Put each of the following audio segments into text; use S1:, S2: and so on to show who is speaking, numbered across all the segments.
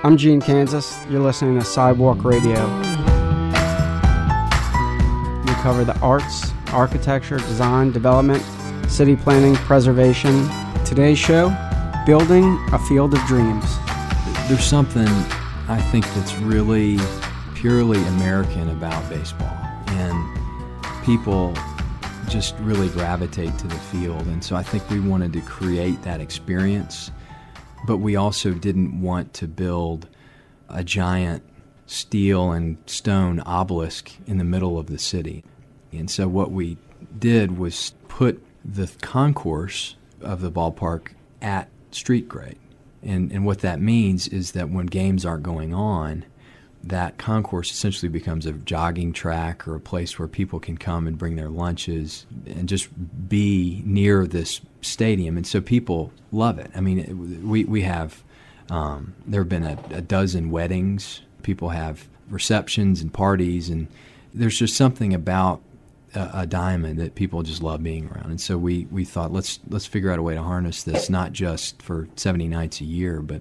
S1: I'm Gene Kansas. You're listening to Sidewalk Radio. We cover the arts, architecture, design, development, city planning, preservation. Today's show, Building a Field of Dreams.
S2: There's something I think that's really purely American about baseball, and people just really gravitate to the field. And so I think we wanted to create that experience, but we also didn't want to build a giant steel and stone obelisk in the middle of the city. And so what we did was put the concourse of the ballpark at street grade. And what that means is that when games aren't going on, that concourse essentially becomes a jogging track or a place where people can come and bring their lunches and just be near this stadium. And so people love it. I mean, we have, there have been a dozen weddings. People have receptions and parties, and there's just something about a diamond that people just love being around. And so we thought, let's figure out a way to harness this, not just for 70 nights a year, but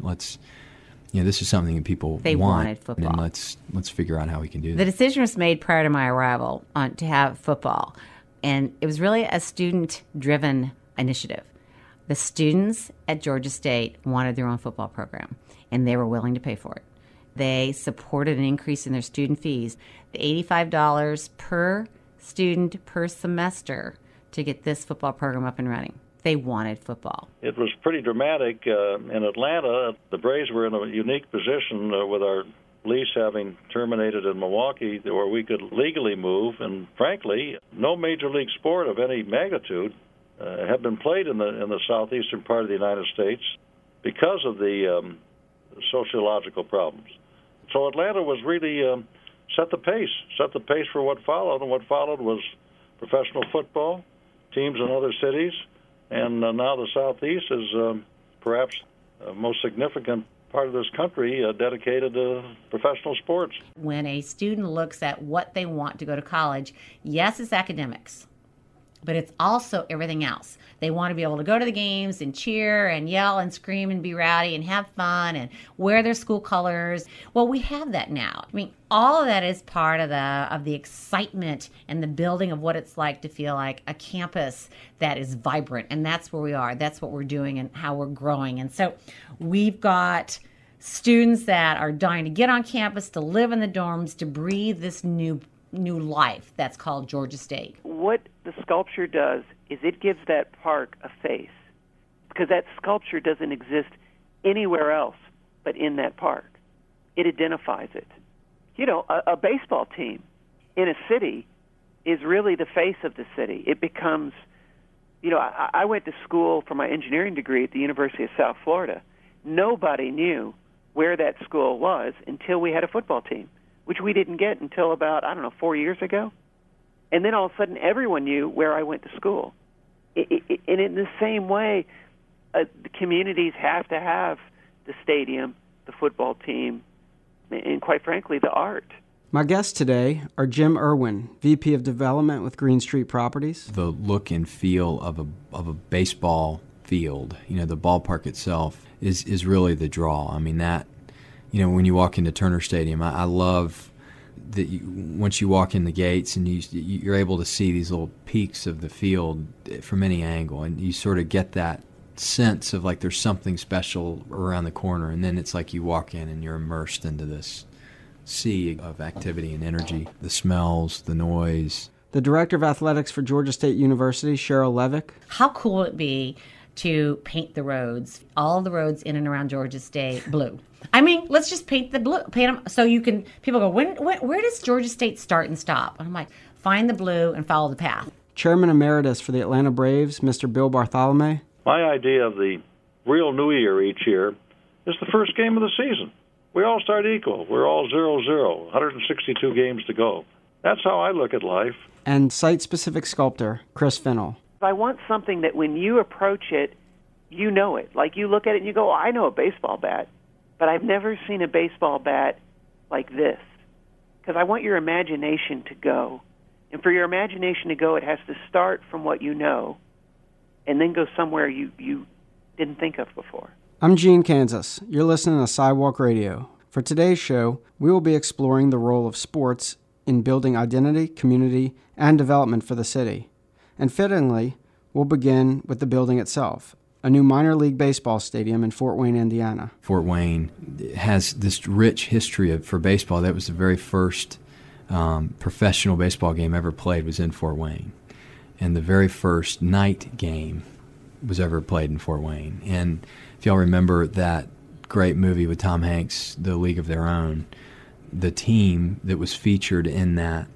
S2: this is something that people
S3: they
S2: want,
S3: wanted football.
S2: And let's figure out how we can do that.
S3: The decision was made prior to my arrival to have football, and it was really a student-driven initiative. The students at Georgia State wanted their own football program, and they were willing to pay for it. They supported an increase in their student fees, the $85 per student per semester, to get this football program up and running. They wanted football.
S4: It was pretty dramatic. In Atlanta, the Braves were in a unique position with our lease having terminated in Milwaukee, where we could legally move. And frankly, no major league sport of any magnitude had been played in the southeastern part of the United States because of the sociological problems. So Atlanta was really set the pace for what followed. And what followed was professional football, teams in other cities. And now the Southeast is perhaps the most significant part of this country dedicated to professional sports.
S3: When a student looks at what they want to go to college, yes, it's academics, but it's also everything else. They want to be able to go to the games and cheer and yell and scream and be rowdy and have fun and wear their school colors. Well, we have that now. I mean, all of that is part of the excitement and the building of what it's like to feel like a campus that is vibrant. And that's where we are. That's what we're doing and how we're growing. And so we've got students that are dying to get on campus, to live in the dorms, to breathe this new life that's called Georgia State.
S5: What the sculpture does is it gives that park a face, because that sculpture doesn't exist anywhere else but in that park. It identifies it. You know, a baseball team in a city is really the face of the city. It becomes, I went to school for my engineering degree at the University of South Florida. Nobody knew where that school was until we had a football team, which we didn't get until about, 4 years ago. And then all of a sudden everyone knew where I went to school. And in the same way, the communities have to have the stadium, the football team, and quite frankly, the art.
S1: My guests today are Jim Irwin, VP of Development with Green Street Properties.
S2: The look and feel of a baseball field, the ballpark itself is really the draw. I mean, that, when you walk into Turner Stadium, I love that once you walk in the gates and you're able to see these little peaks of the field from any angle, and you sort of get that sense of like there's something special around the corner, and then it's like you walk in and you're immersed into this sea of activity and energy, the smells, the noise.
S1: The Director of Athletics for Georgia State University, Cheryl Levick.
S3: How cool would it be to paint the roads, all the roads in and around Georgia State, blue? I mean, let's just paint them, so people go, where does Georgia State start and stop? And I'm like, find the blue and follow the path.
S1: Chairman Emeritus for the Atlanta Braves, Mr. Bill Bartholomew.
S4: My idea of the real New Year each year is the first game of the season. We all start equal. We're all 0-0, 162 games to go. That's how I look at life.
S1: And site-specific sculptor, Chris Fennell.
S5: I want something that when you approach it, you know it. Like you look at it and you go, I know a baseball bat, but I've never seen a baseball bat like this. Because I want your imagination to go. And for your imagination to go, it has to start from what you know and then go somewhere you didn't think of before.
S1: I'm Gene Kansas. You're listening to Sidewalk Radio. For today's show, we will be exploring the role of sports in building identity, community, and development for the city. And fittingly, we'll begin with the building itself, a new minor league baseball stadium in Fort Wayne, Indiana.
S2: Fort Wayne has this rich history for baseball. That was the very first professional baseball game ever played was in Fort Wayne. And the very first night game was ever played in Fort Wayne. And if y'all remember that great movie with Tom Hanks, The League of Their Own, the team that was featured in that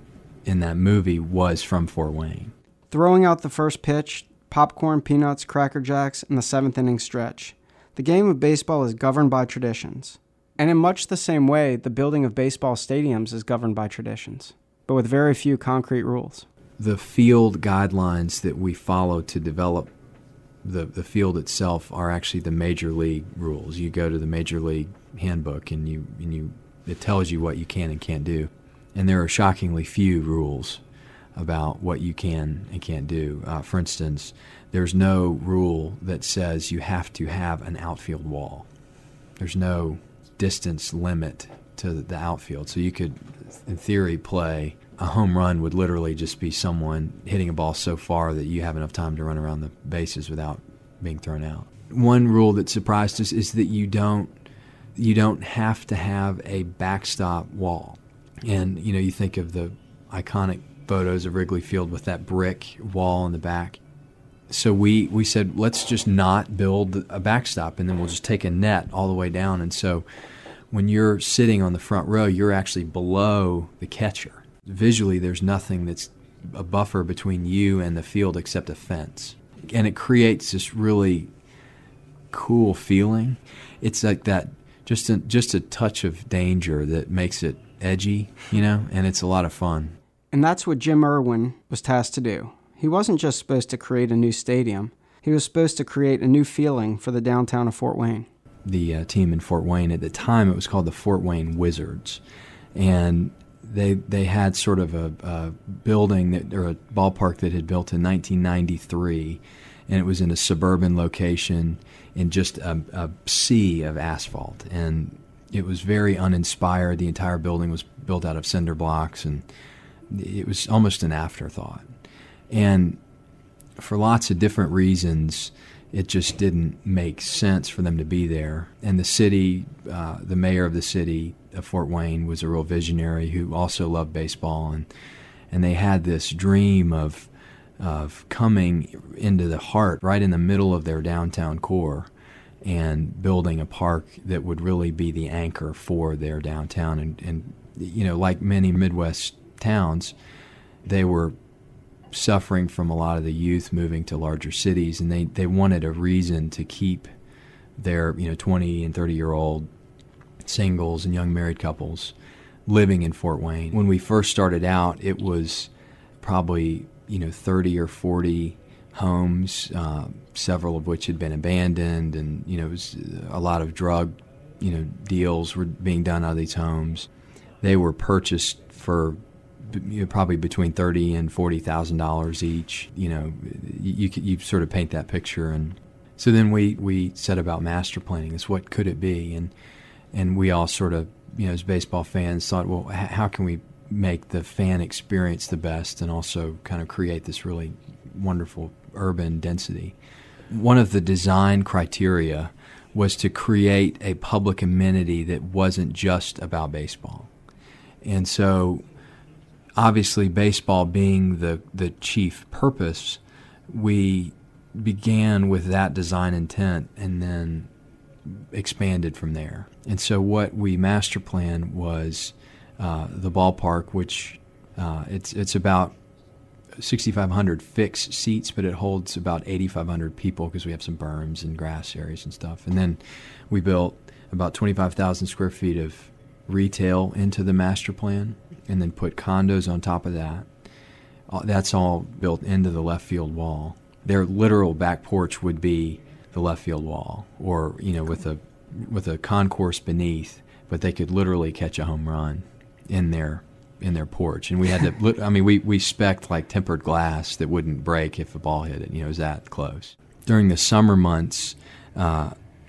S2: movie was from Fort Wayne.
S1: Throwing out the first pitch, popcorn, peanuts, Cracker Jacks, and the seventh inning stretch. The game of baseball is governed by traditions. And in much the same way, the building of baseball stadiums is governed by traditions, but with very few concrete rules.
S2: The field guidelines that we follow to develop the field itself are actually the major league rules. You go to the major league handbook and it tells you what you can and can't do. And there are shockingly few rules about what you can and can't do. For instance, there's no rule that says you have to have an outfield wall. There's no distance limit to the outfield. So you could, in theory, play a home run would literally just be someone hitting a ball so far that you have enough time to run around the bases without being thrown out. One rule that surprised us is that you don't have to have a backstop wall. And, you think of the iconic photos of Wrigley Field with that brick wall in the back. So we said, let's just not build a backstop, and then we'll just take a net all the way down. And so when you're sitting on the front row, you're actually below the catcher. Visually, there's nothing that's a buffer between you and the field except a fence. And it creates this really cool feeling. It's like that, just a touch of danger that makes it edgy, and it's a lot of fun.
S1: And that's what Jim Irwin was tasked to do. He wasn't just supposed to create a new stadium. He was supposed to create a new feeling for the downtown of Fort Wayne.
S2: The team in Fort Wayne, at the time, it was called the Fort Wayne Wizards. And they had sort of a building or a ballpark that had built in 1993, and it was in a suburban location in just a sea of asphalt. And it was very uninspired. The entire building was built out of cinder blocks, and it was almost an afterthought. And for lots of different reasons, it just didn't make sense for them to be there. And the city, the mayor of the city of Fort Wayne was a real visionary who also loved baseball, and they had this dream of coming into the heart, right in the middle of their downtown core, and building a park that would really be the anchor for their downtown. And like many Midwest towns, they were suffering from a lot of the youth moving to larger cities, and they wanted a reason to keep their 20 and 30-year-old singles and young married couples living in Fort Wayne. When we first started out, it was probably 30 or 40 homes, several of which had been abandoned, and it was a lot of drug deals were being done out of these homes. They were purchased for probably between $30,000 and $40,000 each. You sort of paint that picture, and so then we set about master planning. Is what could it be, and we all sort of as baseball fans thought, well, how can we make the fan experience the best and also kind of create this really wonderful urban density. One of the design criteria was to create a public amenity that wasn't just about baseball. And so obviously baseball being the chief purpose, we began with that design intent and then expanded from there. And so what we master planned was the ballpark, which it's about 6,500 fixed seats, but it holds about 8,500 people because we have some berms and grass areas and stuff. And then we built about 25,000 square feet of retail into the master plan and then put condos on top of that. That's all built into the left field wall. Their literal back porch would be the left field wall, or with a concourse beneath, but they could literally catch a home run in their porch. And we had to, we spec'd like tempered glass that wouldn't break if a ball hit it. It was that close. During the summer months,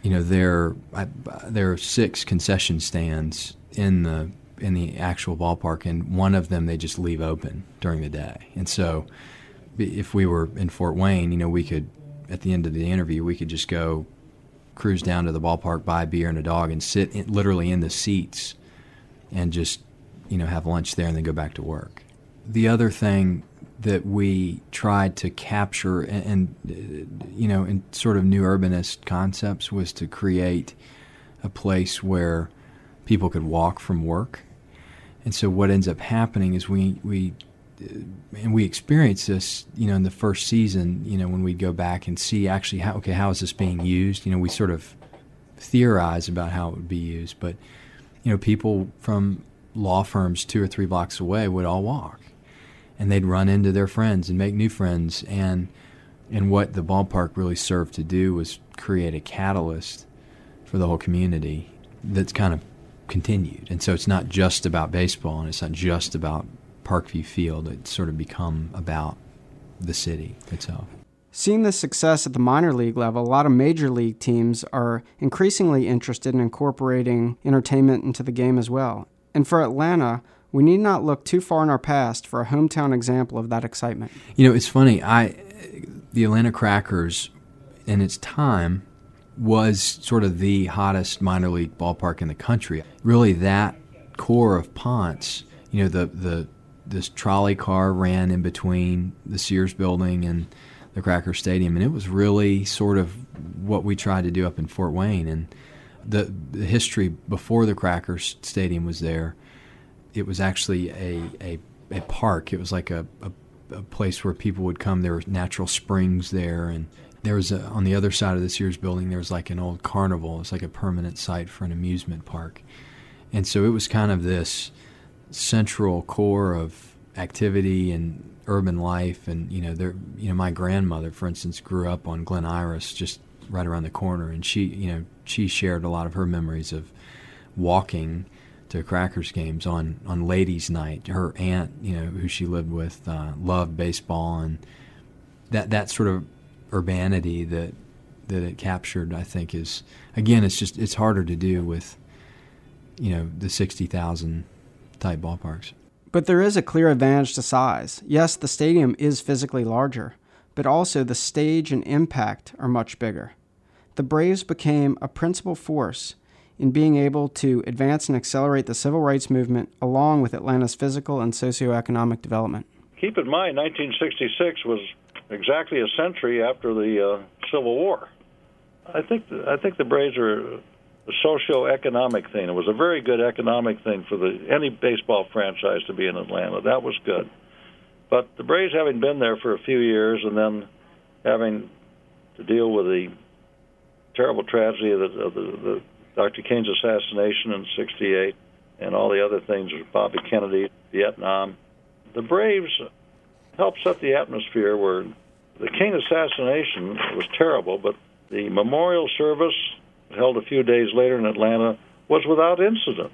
S2: there are 6 concession stands in the actual ballpark, and one of them they just leave open during the day. And so if we were in Fort Wayne, we could, at the end of the interview, we could just go cruise down to the ballpark, buy a beer and a dog, and sit literally in the seats and just, have lunch there and then go back to work. The other thing that we tried to capture and in sort of new urbanist concepts was to create a place where people could walk from work. And so what ends up happening is we experienced this, in the first season, when we go back and see actually how is this being used? We sort of theorize about how it would be used, but, people from law firms 2 or 3 blocks away would all walk, and they'd run into their friends and make new friends. And what the ballpark really served to do was create a catalyst for the whole community that's kind of continued. And so it's not just about baseball, and it's not just about Parkview Field. It's sort of become about the city itself.
S1: Seeing the success at the minor league level, a lot of major league teams are increasingly interested in incorporating entertainment into the game as well. And for Atlanta, we need not look too far in our past for a hometown example of that excitement.
S2: It's funny. The Atlanta Crackers, in its time, was sort of the hottest minor league ballpark in the country. Really, that core of Ponce, this trolley car ran in between the Sears building and the Cracker Stadium, and it was really sort of what we tried to do up in Fort Wayne. And the history before the Cracker Stadium was there, it was actually a park. It was like a place where people would come. There were natural springs there, and there was on the other side of the Sears building, there was like an old carnival. It's like a permanent site for an amusement park. And so it was kind of this central core of activity and urban life. And my grandmother, for instance, grew up on Glen Iris, just right around the corner, and she shared a lot of her memories of walking to Crackers games on ladies' night. Her aunt, who she lived with, loved baseball, and that sort of urbanity that it captured, I think, is, again, it's harder to do with the 60,000 type ballparks.
S1: But there is a clear advantage to size. Yes, the stadium is physically larger, but also the stage and impact are much bigger. The Braves became a principal force in being able to advance and accelerate the civil rights movement along with Atlanta's physical and socioeconomic development.
S4: Keep in mind, 1966 was exactly a century after the Civil War. I think the Braves are a socio-economic thing. It was a very good economic thing for any baseball franchise to be in Atlanta. That was good. But the Braves, having been there for a few years and then having to deal with the terrible tragedy of the Dr. King's assassination in '68 and all the other things with Bobby Kennedy, Vietnam, the Braves helped set the atmosphere where the King assassination was terrible, but the memorial service held a few days later in Atlanta was without incident.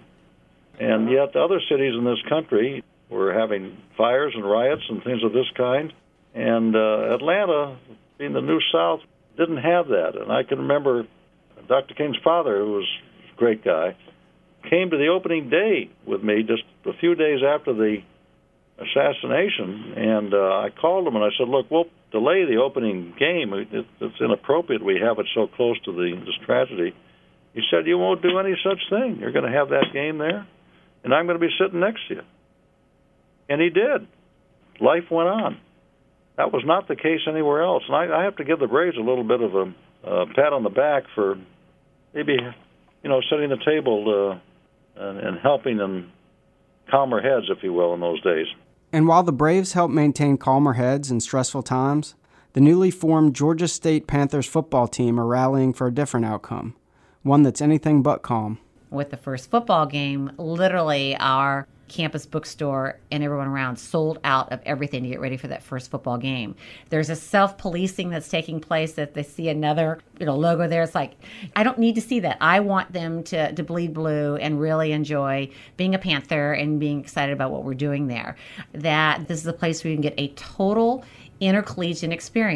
S4: And yet other cities in this country were having fires and riots and things of this kind. And Atlanta, being the New South, didn't have that. And I can remember Dr. King's father, who was a great guy, came to the opening day with me just a few days after the assassination. And I called him and I said, look, we'll delay the opening game. It's inappropriate we have it so close to this tragedy. He said, you won't do any such thing. You're going to have that game there, and I'm going to be sitting next to you. And he did. Life went on. That was not the case anywhere else. And I have to give the Braves a little bit of a pat on the back for maybe, setting the table and helping them calmer heads, if you will, in those days.
S1: And while the Braves helped maintain calmer heads in stressful times, the newly formed Georgia State Panthers football team are rallying for a different outcome, one that's anything but calm.
S3: With the first football game, literally our campus bookstore and everyone around sold out of everything to get ready for that first football game. There's a self-policing that's taking place that they see another logo there. It's like, I don't need to see that. I want them to bleed blue and really enjoy being a Panther and being excited about what we're doing there. That this is a place where you can get a total intercollegiate experience.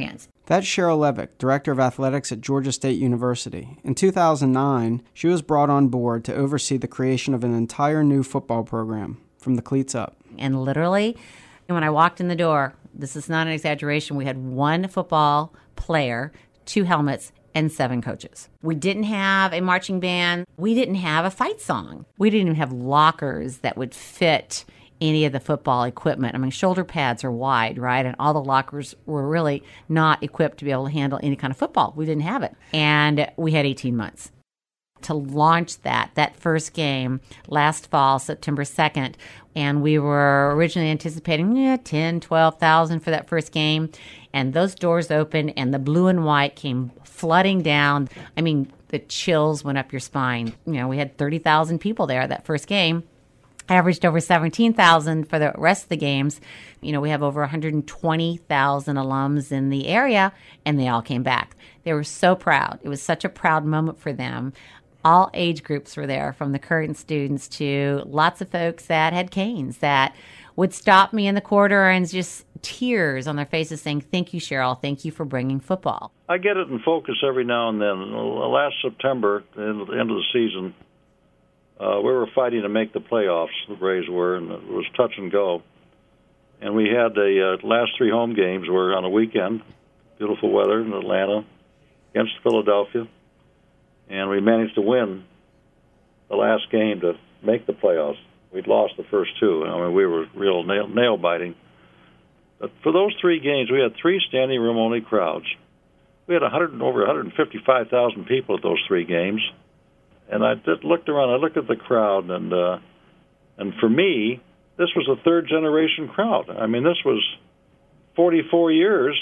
S1: That's Cheryl Levick, Director of Athletics at Georgia State University. In 2009, she was brought on board to oversee the creation of an entire new football program, from the cleats up.
S3: And literally, when I walked in the door, this is not an exaggeration, we had one football player, 2 helmets, and 7 coaches. We didn't have a marching band. We didn't have a fight song. We didn't even have lockers that would fit any of the football equipment. I mean, shoulder pads are wide, right? And all the lockers were really not equipped to be able to handle any kind of football. We didn't have it. And we had 18 months to launch that first game last fall, September 2nd. And we were originally anticipating 10, 12,000 for that first game. And those doors opened and the blue and white came flooding down. I mean, the chills went up your spine. You know, we had 30,000 people there that first game. Averaged over 17,000 for the rest of the games. You know, we have over 120,000 alums in the area, and they all came back. They were so proud. It was such a proud moment for them. All age groups were there, from the current students to lots of folks that had canes that would stop me in the corridor and just tears on their faces saying, "Thank you, Cheryl. Thank you for bringing football."
S4: I get it in focus every now and then. Last September, at the end of the season, we were fighting to make the playoffs, the Braves were, and it was touch and go. And we had the last 3 home games were on a weekend, beautiful weather in Atlanta, against Philadelphia. And we managed to win the last game to make the playoffs. We'd lost the first 2. I mean, we were real nail-biting. But for those 3 games, we had 3 standing room-only crowds. We had over 155,000 people at those 3 games. And I just looked around. I looked at the crowd, and for me, this was a third-generation crowd. I mean, this was 44 years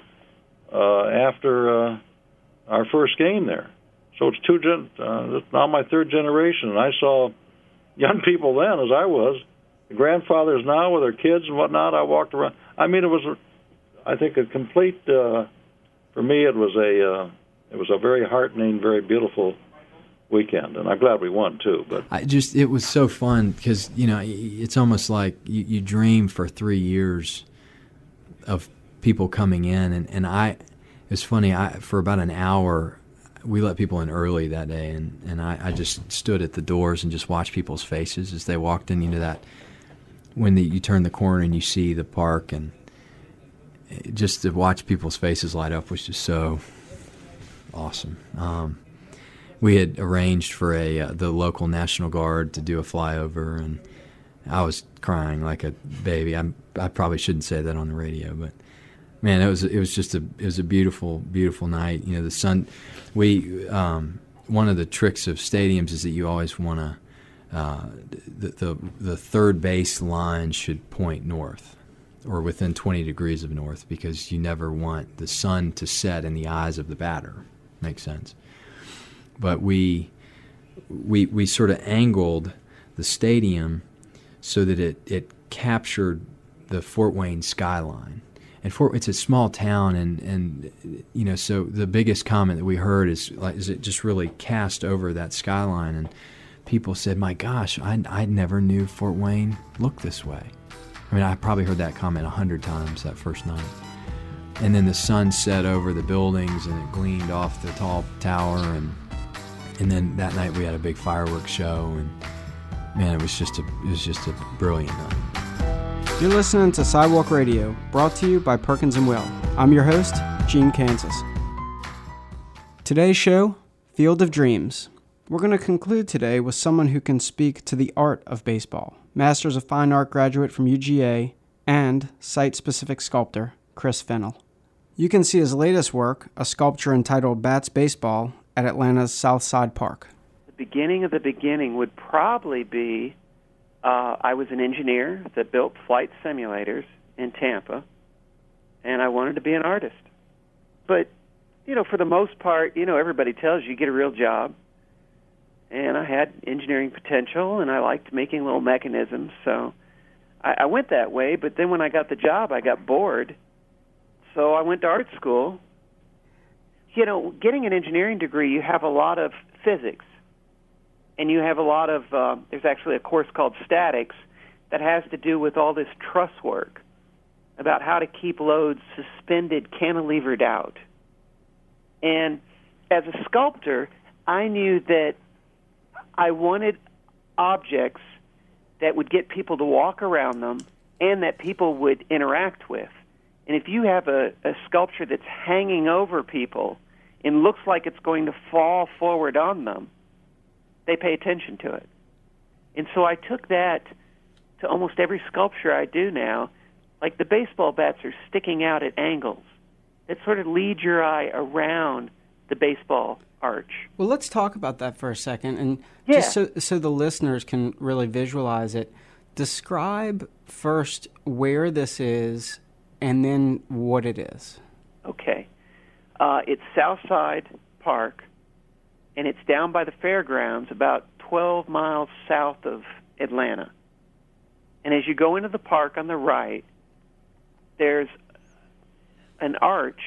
S4: after our first game there. So it's it's now my 3rd generation, and I saw young people then, as I was, the grandfathers now with their kids and whatnot. I walked around. I mean, it was, I think, a complete. For me, it was a very heartening, very beautiful weekend, and I'm glad we won too. But
S2: it was so fun because, you know, it's almost like you dream for 3 years of people coming in, and it's funny, for about an hour we let people in early that day, and I just stood at the doors and just watched people's faces as they walked in. You know, that when you turn the corner and you see the park, and just to watch people's faces light up was just so awesome. We had arranged for the local National Guard to do a flyover, and I was crying like a baby. I probably shouldn't say that on the radio, but man, it was a beautiful, beautiful night. You know, the sun. One of the tricks of stadiums is that you always want to the third base line should point north, or within 20 degrees of north, because you never want the sun to set in the eyes of the batter. Makes sense. But we sort of angled the stadium so that it captured the Fort Wayne skyline. And it's a small town, and you know, so the biggest comment that we heard is it just really cast over that skyline, and people said, "My gosh, I never knew Fort Wayne looked this way." I mean, I probably heard that comment 100 times that first night. And then the sun set over the buildings, and it gleamed off the tall tower, and then that night we had a big fireworks show, and man, it was just a brilliant night.
S1: You're listening to Sidewalk Radio, brought to you by Perkins & Will. I'm your host, Gene Kansas. Today's show, Field of Dreams. We're going to conclude today with someone who can speak to the art of baseball. Masters of Fine Art graduate from UGA and site-specific sculptor, Chris Fennell. You can see his latest work, a sculpture entitled Bats Baseball, at Atlanta's Southside Park.
S5: The beginning of the beginning would probably be I was an engineer that built flight simulators in Tampa, and I wanted to be an artist. But, you know, for the most part, you know, everybody tells you get a real job. And I had engineering potential, and I liked making little mechanisms, so I went that way. But then when I got the job, I got bored, so I went to art school. You know, getting an engineering degree, you have a lot of physics, and you have a lot of, there's actually a course called statics that has to do with all this truss work. about how to keep loads suspended, cantilevered out. And as a sculptor, I knew that I wanted objects that would get people to walk around them and that people would interact with. And if you have a sculpture that's hanging over people and looks like it's going to fall forward on them, they pay attention to it. And so I took that to almost every sculpture I do now. Like the baseball bats are sticking out at angles that sort of lead your eye around the baseball arch.
S1: Well, let's talk about that for a second. And just so the listeners can really visualize it, describe first where this is and then what it is.
S5: Okay. It's Southside Park, and it's down by the fairgrounds about 12 miles south of Atlanta. And as you go into the park on the right, there's an arch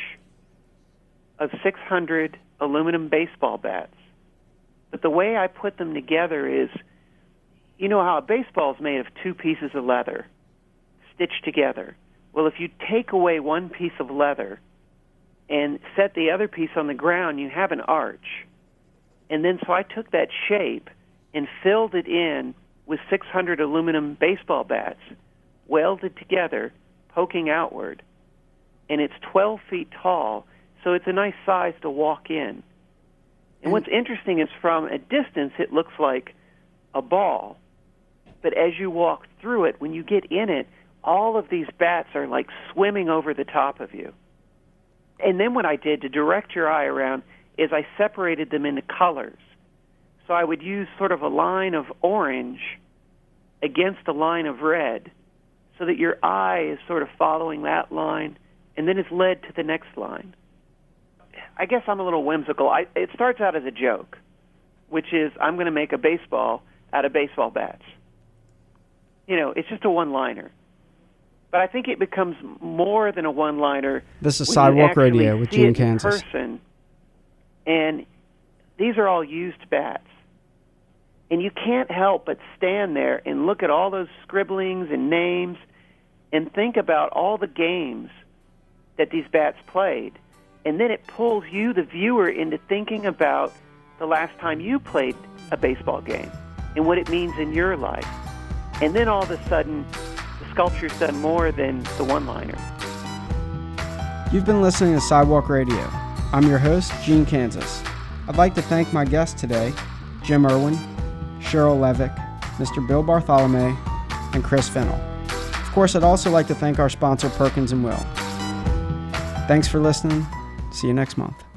S5: of 600 aluminum baseball bats. But the way I put them together is, you know how a baseball is made of two pieces of leather stitched together. Well, if you take away one piece of leather and set the other piece on the ground, you have an arch. And then so I took that shape and filled it in with 600 aluminum baseball bats, welded together, poking outward. And it's 12 feet tall, so it's a nice size to walk in. And what's interesting is from a distance, it looks like a ball. But as you walk through it, when you get in it, all of these bats are like swimming over the top of you. And then what I did to direct your eye around is I separated them into colors. So I would use sort of a line of orange against a line of red so that your eye is sort of following that line and then it's led to the next line. I guess I'm a little whimsical. It starts out as a joke, which is I'm going to make a baseball out of baseball bats. You know, it's just a one-liner. But I think it becomes more than a one-liner.
S1: This is Sidewalk Radio with Gene Kansas.
S5: Person, and these are all used bats. And you can't help but stand there and look at all those scribblings and names and think about all the games that these bats played. And then it pulls you, the viewer, into thinking about the last time you played a baseball game and what it means in your life. And then all of a sudden, the sculpture's done more than the one-liner.
S1: You've been listening to Sidewalk Radio. I'm your host, Gene Kansas. I'd like to thank my guests today, Jim Irwin, Cheryl Levick, Mr. Bill Bartholomew, and Chris Fennell. Of course, I'd also like to thank our sponsor, Perkins & Will. Thanks for listening. See you next month.